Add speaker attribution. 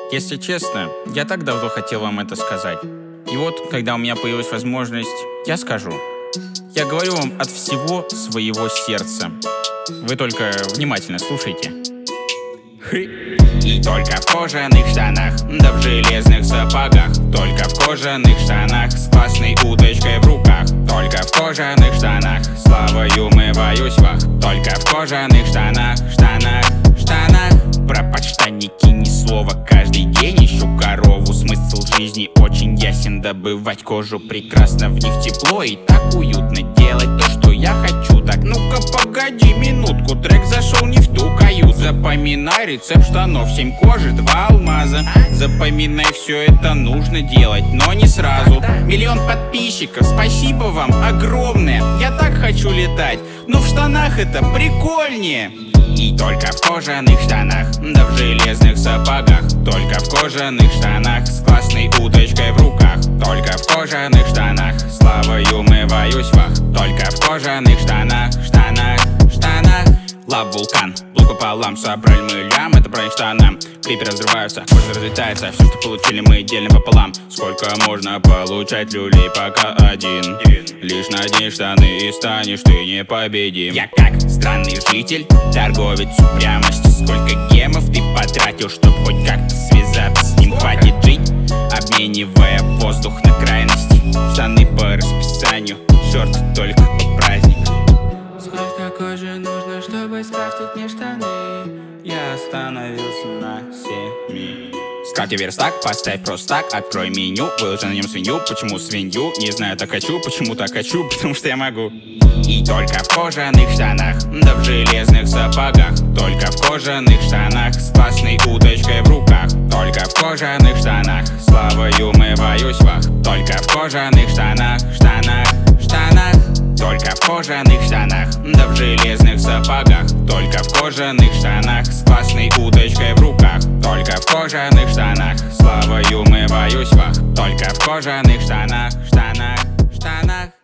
Speaker 1: Если честно, я так давно хотел вам это сказать. И вот, когда у меня появилась возможность, я скажу. Я говорю вам от всего своего сердца. Вы только внимательно слушайте. И только в кожаных штанах, да в железных сапогах. Только в кожаных штанах, с классной удочкой в руках. Только в кожаных штанах, славою умываюсь вах. Только в кожаных штанах, штанах. Про подштанники ни слова, каждый день ищу корову. Смысл жизни очень ясен, добывать кожу прекрасно. В них тепло и так уютно, делать то, что я хочу. Так, ну-ка погоди минутку, трек зашел не в ту каюту. Запоминай рецепт штанов, 7 кожи, 2 алмаза. Запоминай, все это нужно делать, но не сразу. 1 миллион подписчиков, спасибо вам огромное. Я так хочу летать, но в штанах это прикольнее. И только в кожаных штанах, да в железных сапогах. Только в кожаных штанах, с классной удочкой в руках. Только в кожаных штанах, славою умываюсь вах. Только в кожаных штанах, штанах. Лав вулкан, лук пополам, собрали мы лям, это про штанам. Клипы разрываются, кожа разлетается, все, что получили, мы делим пополам. Сколько можно получать люлей, пока один. Лишь надень штаны и станешь ты непобедим. Я как странный житель, торговец упрямости. Сколько гемов ты потратил, чтоб хоть как-то связаться с ним. Хватит жить, обменивая воздух на крайности. Штаны по расписанию, шорты только по праздникам.
Speaker 2: Сколько кожи нужно, чтобы скрафтить мне штаны? Я остановился на 7.
Speaker 1: Скрафти верстак, поставь просто так, открой меню, выложи на нем свинью. Почему свинью? Не знаю, так хочу. Почему так хочу? Потому что я могу. И только в кожаных штанах, да в железных сапогах. Только в кожаных штанах, с классной удочкой в руках. Только в кожаных штанах, славою умываюсь вах. Только в кожаных штанах, штанах. Только в кожаных штанах, да в железных сапогах. Только в кожаных штанах, с классной удочкой в руках. Только в кожаных штанах, славою умываюсь вах. Только в кожаных штанах.